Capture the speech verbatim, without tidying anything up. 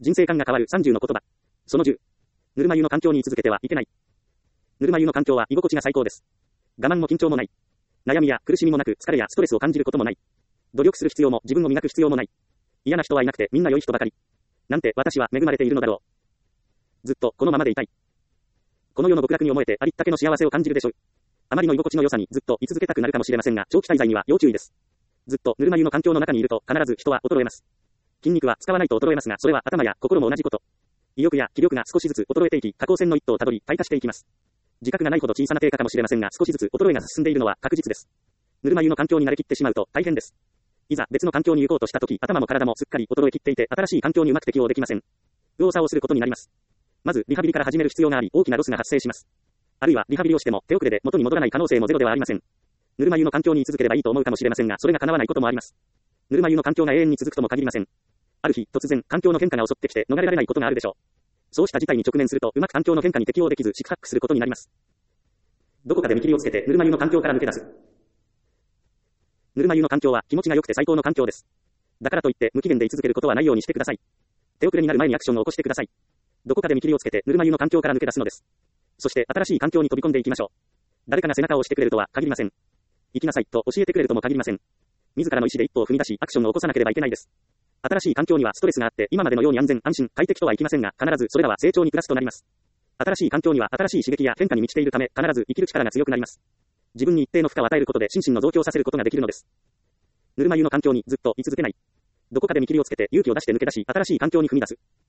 人生観が変わるさんじゅうの言葉。そのじゅう。ぬるま湯の環境に居続けてはいけない。ぬるま湯の環境は居心地が最高です。我慢も緊張もない。悩みや苦しみもなく疲れやストレスを感じることもない。努力する必要も自分を磨く必要もない。嫌な人はいなくてみんな良い人ばかり。なんて私は恵まれているのだろう。ずっとこのままでいたい。この世の極楽に思えてありったけの幸せを感じるでしょう。あまりの居心地の良さにずっと居続けたくなるかもしれませんが、長期滞在には要注意です。ずっとぬるま湯の環境の中にいると必ず人は衰えます。筋肉は使わないと衰えますが、それは頭や心も同じこと。意欲や気力が少しずつ衰えていき、下降線の一途をたどり、退化していきます。自覚がないほど小さな低下かもしれませんが、少しずつ衰えが進んでいるのは確実です。ぬるま湯の環境に慣れきってしまうと大変です。いざ別の環境に行こうとしたとき、頭も体もすっかり衰えきっていて、新しい環境にうまく適応できません。右往左往することになります。まず、リハビリから始める必要があり、大きなロスが発生します。あるいは、リハビリをしても、手遅れで元に戻らない可能性もゼロではありません。ぬるま湯の環境に居続ければいいと思うかもしれませんが、それが叶わないこともあります。ぬるま湯の環境が永遠に続くとも限りません。ある日、突然、環境の変化が襲ってきて、逃れられないことがあるでしょう。そうした事態に直面すると、うまく環境の変化に適応できず、四苦八苦することになります。どこかで見切りをつけて、ぬるま湯の環境から抜け出す。ぬるま湯の環境は気持ちが良くて最高の環境です。だからといって、無期限で居続けることはないようにしてください。手遅れになる前にアクションを起こしてください。どこかで見切りをつけて、ぬるま湯の環境から抜け出すのです。そして、新しい環境に飛び込んでいきましょう。誰かが背中を押してくれるとは限りません。行きなさいと教えてくれるとも限りません。自らの意思で一歩を踏み出し、アクションを起こさなければいけないです。新しい環境にはストレスがあって、今までのように安全、安心、快適とはいきませんが、必ずそれらは成長にプラスとなります。新しい環境には新しい刺激や変化に満ちているため、必ず生きる力が強くなります。自分に一定の負荷を与えることで心身の増強させることができるのです。ぬるま湯の環境にずっと居続けない。どこかで見切りをつけて勇気を出して抜け出し、新しい環境に踏み出す。